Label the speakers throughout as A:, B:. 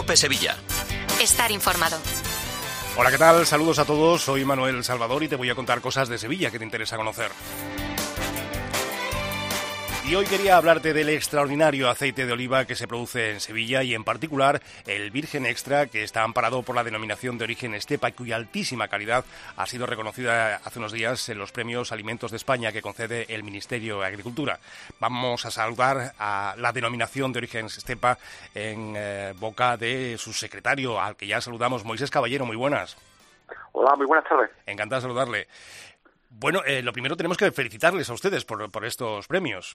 A: Cope Sevilla.
B: Estar informado.
C: Hola, ¿qué tal? Saludos a todos, soy Manuel Salvador y te voy a contar cosas de Sevilla que te interesa conocer. Y hoy quería hablarte del extraordinario aceite de oliva que se produce en Sevilla y en particular el Virgen Extra, que está amparado por la denominación de origen Estepa y cuya altísima calidad ha sido reconocida hace unos días en los premios Alimentos de España que concede el Ministerio de Agricultura. Vamos a saludar a la denominación de origen Estepa en boca de su secretario, al que ya saludamos, Moisés Caballero. Muy buenas.
D: Hola, muy buenas tardes.
C: Encantado de saludarle. Bueno, lo primero tenemos que felicitarles a ustedes por estos premios.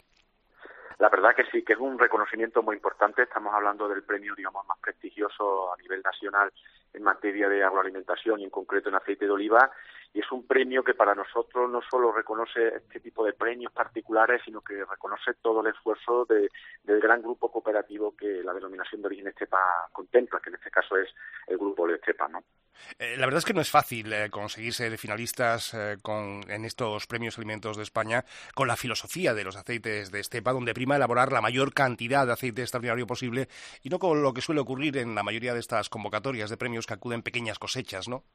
D: La verdad que sí, que es un reconocimiento muy importante. Estamos hablando del premio, digamos, más prestigioso a nivel nacional en materia de agroalimentación y en concreto en aceite de oliva. Y es un premio que para nosotros no solo reconoce este tipo de premios particulares, sino que reconoce todo el esfuerzo del gran grupo cooperativo que la denominación de origen Estepa contempla, que en este caso es el grupo de Estepa, ¿no?
C: La verdad es que no es fácil conseguirse de finalistas en estos premios Alimentos de España con la filosofía de los aceites de Estepa, donde prima elaborar la mayor cantidad de aceite extraordinario posible y no con lo que suele ocurrir en la mayoría de estas convocatorias de premios que acuden pequeñas cosechas, ¿no?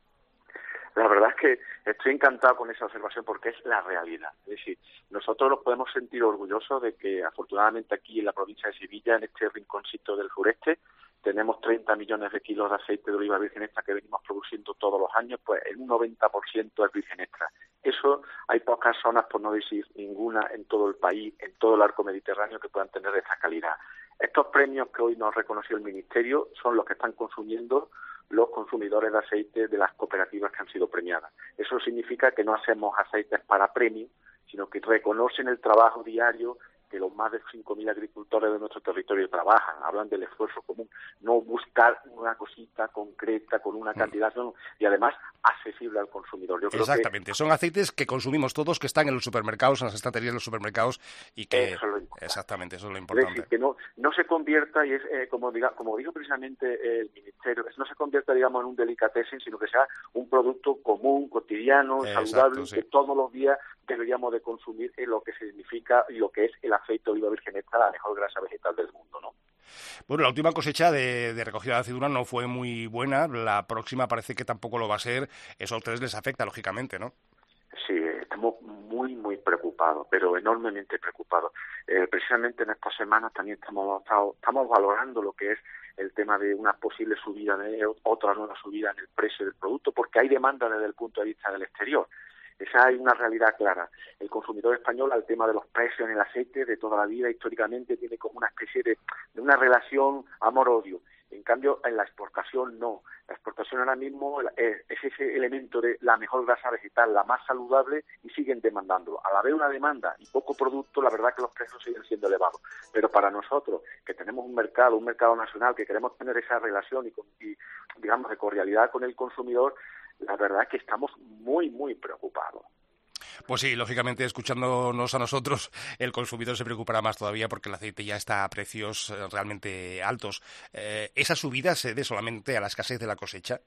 D: La verdad es que estoy encantado con esa observación porque es la realidad. Es decir, nosotros nos podemos sentir orgullosos de que afortunadamente aquí en la provincia de Sevilla, en este rinconcito del sureste, tenemos 30 millones de kilos de aceite de oliva virgen extra que venimos produciendo todos los años, pues el 90% es virgen extra. Eso hay pocas zonas, por no decir ninguna, en todo el país, en todo el arco mediterráneo que puedan tener esta calidad. Estos premios que hoy nos reconoció el Ministerio son los que están consumiendo los consumidores de aceite de las cooperativas que han sido premiadas. Eso significa que no hacemos aceites para premio, sino que reconocen el trabajo diario que los más de 5.000 agricultores de nuestro territorio trabajan, hablan del esfuerzo común, no buscar una cosita concreta con una cantidad, no, y además accesible al consumidor. Yo creo
C: Exactamente, son aceites que consumimos todos, que están en los supermercados, en las estanterías de los supermercados y que...
D: Eso es lo importante.
C: Exactamente, eso es lo importante.
D: Es decir, que no se convierta, y es como dijo precisamente el Ministerio, que no se convierta, digamos, en un delicatessen, sino que sea un producto común, cotidiano, saludable, sí, que todos los días deberíamos de consumir en lo que significa y lo que es el aceite de oliva virgen extra, la mejor grasa vegetal del mundo, ¿no?
C: Bueno, la última cosecha de recogida de aceituna no fue muy buena, la próxima parece que tampoco lo va a ser, eso a ustedes les afecta, lógicamente, ¿no?
D: Sí, estamos muy, muy preocupados, pero enormemente preocupados. Precisamente en estas semanas también estamos valorando lo que es el tema de una posible subida, otra nueva subida en el precio del producto, porque hay demanda desde el punto de vista del exterior. Esa hay una realidad clara. El consumidor español al tema de los precios en el aceite de toda la vida históricamente tiene como una especie de una relación amor-odio. En cambio, en la exportación no. La exportación ahora mismo es ese elemento de la mejor grasa vegetal, la más saludable, y siguen demandándolo. Al haber una demanda y poco producto, la verdad que los precios siguen siendo elevados. Pero para nosotros, que tenemos un mercado nacional, que queremos tener esa relación y digamos, de cordialidad con el consumidor, la verdad es que estamos muy, muy preocupados.
C: Pues sí, lógicamente, escuchándonos a nosotros, el consumidor se preocupará más todavía porque el aceite ya está a precios realmente altos. ¿Esa subida se debe solamente a la escasez de la cosecha?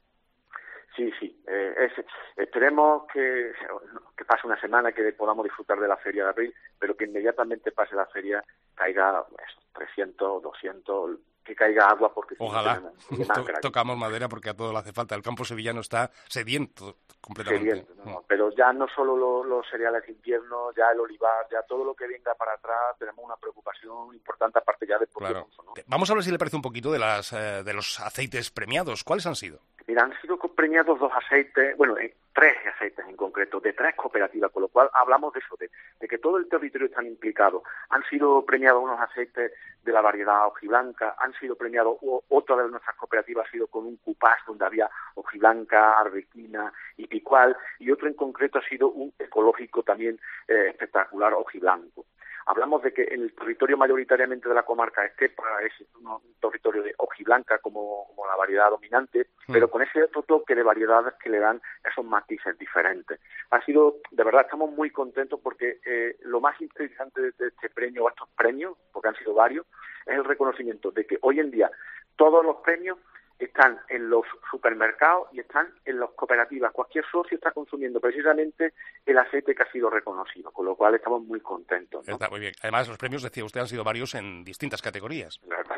D: Sí. Esperemos que pase una semana, que podamos disfrutar de la feria de abril, pero que inmediatamente pase la feria caiga 300, 200... que caiga agua porque...
C: Ojalá, tocamos madera porque a todo le hace falta. El campo sevillano está sediento completamente.
D: Sediento, ¿no? Pero ya no solo los cereales de invierno, ya el olivar, ya todo lo que venga para atrás, tenemos una preocupación importante aparte ya del propio uso, ¿no?
C: Vamos a ver si le parece un poquito de los aceites premiados. ¿Cuáles han sido?
D: Mira, han sido premiados tres aceites en concreto, de tres cooperativas, con lo cual hablamos de eso, de que todo el territorio está implicado. Han sido premiados unos aceites de la variedad hojiblanca, han sido premiados, otra de nuestras cooperativas ha sido con un cupás donde había hojiblanca, arbequina y picual, y otro en concreto ha sido un ecológico también espectacular, hojiblanco. Hablamos de que en el territorio mayoritariamente de la comarca Estepa es un territorio de hojiblanca como la variedad dominante, pero con ese otro toque de variedades que le dan esos matices diferentes. De verdad, estamos muy contentos porque lo más interesante de este premio, o estos premios, porque han sido varios, es el reconocimiento de que hoy en día todos los premios están en los supermercados y están en las cooperativas. Cualquier socio está consumiendo precisamente el aceite que ha sido reconocido, con lo cual estamos muy contentos, ¿no?
C: Está muy bien. Además, los premios, decía usted, han sido varios en distintas categorías.
D: La verdad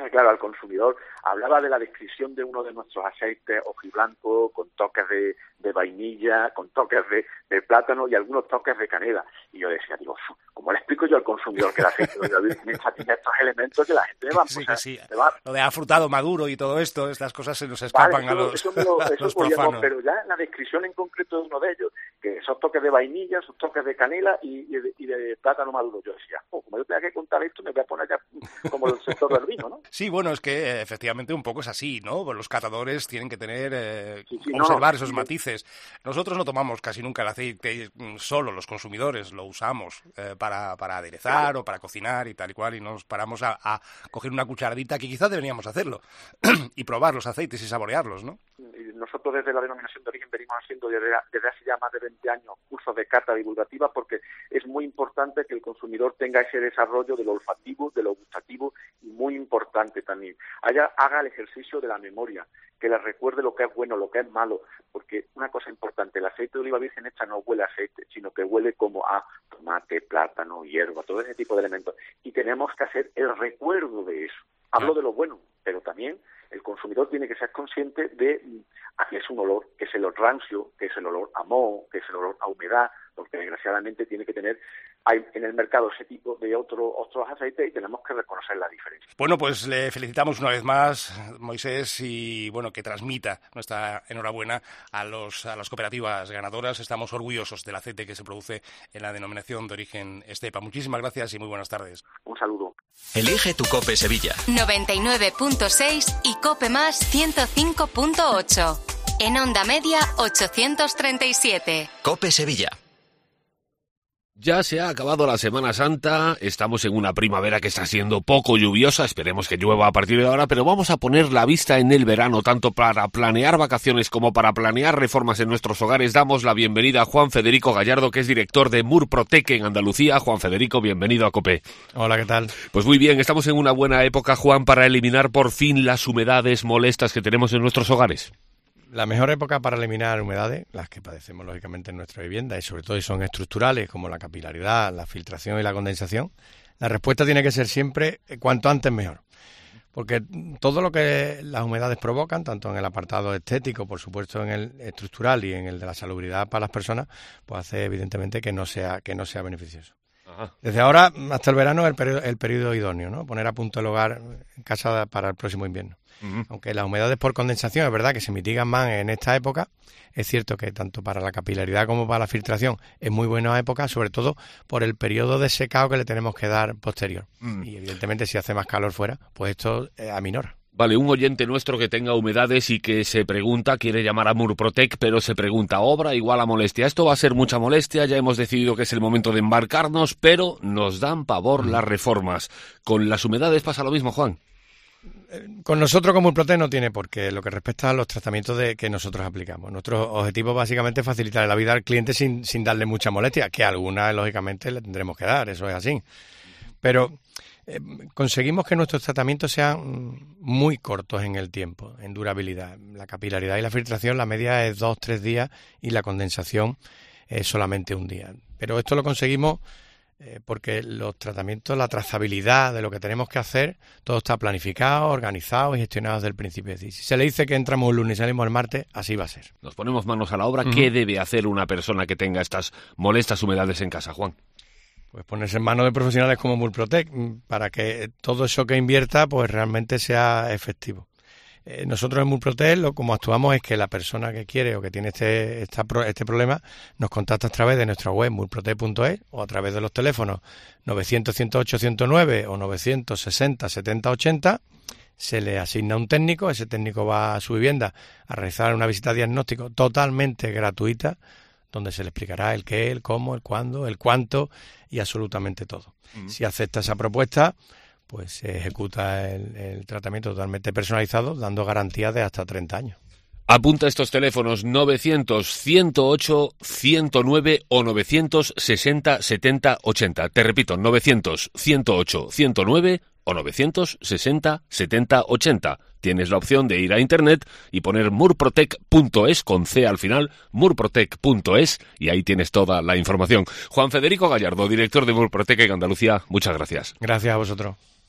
D: mensaje claro al consumidor. Hablaba de la descripción de uno de nuestros aceites ojiblanco con toques de vainilla, con toques de plátano y algunos toques de canela. Y yo decía, digo, ¿cómo le explico yo al consumidor que el aceite de oliva virgen extra tiene estos elementos que la gente le va a...
C: Sí. Lo de afrutado maduro y todo esto, estas cosas se nos escapan a los profanos.
D: Pero ya la descripción en concreto de uno de ellos, que esos toques de vainilla, esos toques de canela y de plátano maduro. Yo decía, como yo tenga que contar esto, me voy a poner ya como el sector del vino, ¿no?
C: Sí, bueno, es que efectivamente un poco es así, ¿no? Pues los catadores tienen que tener, observar esos matices. Nosotros no tomamos casi nunca el aceite solo, los consumidores lo usamos para aderezar o para cocinar y tal y cual, y nos paramos a coger una cucharadita, que quizás deberíamos hacerlo, y probar los aceites y saborearlos, ¿no?
D: Nosotros desde la denominación de origen venimos haciendo desde hace ya más de 20 años cursos de cata divulgativa, porque es muy importante que el consumidor tenga ese desarrollo de lo olfativo, de lo gustativo, y muy importante también, haga el ejercicio de la memoria, que le recuerde lo que es bueno, lo que es malo, porque una cosa importante, el aceite de oliva virgen extra no huele a aceite, sino que huele como a tomate, plátano, hierba, todo ese tipo de elementos, y tenemos que hacer el recuerdo de eso. Hablo de lo bueno, pero también el consumidor tiene que ser consciente de que es un olor, que es el olor rancio, que es el olor a moho, que es el olor a humedad, porque desgraciadamente tiene que tener en el mercado ese tipo de otros aceites y tenemos que reconocer la diferencia.
C: Bueno, pues le felicitamos una vez más, Moisés, y bueno, que transmita nuestra enhorabuena a las cooperativas ganadoras. Estamos orgullosos del aceite que se produce en la denominación de origen Estepa. Muchísimas gracias y muy buenas tardes.
D: Un saludo.
A: Elige tu COPE Sevilla.
B: 99.6 y COPE Más 105.8. En onda media 837.
A: COPE Sevilla.
E: Ya se ha acabado la Semana Santa, estamos en una primavera que está siendo poco lluviosa, esperemos que llueva a partir de ahora, pero vamos a poner la vista en el verano, tanto para planear vacaciones como para planear reformas en nuestros hogares. Damos la bienvenida a Juan Federico Gallardo, que es director de Murprotec en Andalucía. Juan Federico, bienvenido a COPE.
F: Hola, ¿qué tal?
E: Pues muy bien, estamos en una buena época, Juan, para eliminar por fin las humedades molestas que tenemos en nuestros hogares.
F: La mejor época para eliminar humedades, las que padecemos lógicamente en nuestra vivienda, y sobre todo si son estructurales, como la capilaridad, la filtración y la condensación, la respuesta tiene que ser siempre cuanto antes mejor. Porque todo lo que las humedades provocan, tanto en el apartado estético, por supuesto en el estructural y en el de la salubridad para las personas, pues hace evidentemente que no sea beneficioso. Ajá. Desde ahora hasta el verano es el periodo idóneo, ¿no? Poner a punto el hogar en casa para el próximo invierno. Uh-huh. Aunque las humedades por condensación es verdad que se mitigan más en esta época, es cierto que tanto para la capilaridad como para la filtración es muy buena época, sobre todo por el periodo de secado que le tenemos que dar posterior. Uh-huh. Y evidentemente si hace más calor fuera, pues esto aminora.
E: Vale, un oyente nuestro que tenga humedades y que se pregunta, quiere llamar a Murprotec, pero se pregunta, ¿obra igual a molestia? Esto va a ser mucha molestia, ya hemos decidido que es el momento de embarcarnos, pero nos dan pavor las reformas. ¿Con las humedades pasa lo mismo, Juan?
F: Con nosotros como Murprotec no tiene por qué, lo que respecta a los tratamientos que nosotros aplicamos. Nuestro objetivo básicamente es facilitar la vida al cliente sin darle mucha molestia, que alguna lógicamente le tendremos que dar, eso es así. Pero conseguimos que nuestros tratamientos sean muy cortos en el tiempo, en durabilidad. La capilaridad y la filtración, la media es 2-3 días y la condensación es solamente 1 día. Pero esto lo conseguimos porque los tratamientos, la trazabilidad de lo que tenemos que hacer, todo está planificado, organizado y gestionado desde el principio. Es decir, si se le dice que entramos el lunes y salimos el martes, así va a ser.
E: Nos ponemos manos a la obra. ¿Qué debe hacer una persona que tenga estas molestas humedades en casa, Juan?
F: Pues ponerse en manos de profesionales como Murprotec para que todo eso que invierta pues realmente sea efectivo. Nosotros en Murprotec como actuamos es que la persona que quiere o que tiene este problema nos contacta a través de nuestra web murprotec.es o a través de los teléfonos 900-108-109 o 960-70-80. Se le asigna un técnico, ese técnico va a su vivienda a realizar una visita de diagnóstico totalmente gratuita, donde se le explicará el qué, el cómo, el cuándo, el cuánto y absolutamente todo. Si acepta esa propuesta, pues se ejecuta el tratamiento totalmente personalizado, dando garantías de hasta 30 años.
E: Apunta estos teléfonos 900-108-109 o 960-70-80. Te repito, 900-108-109 o 960-70-80. Tienes la opción de ir a internet y poner murprotec.es con C al final, murprotec.es, y ahí tienes toda la información. Juan Federico Gallardo, director de Murprotec en Andalucía, muchas gracias.
F: Gracias a vosotros.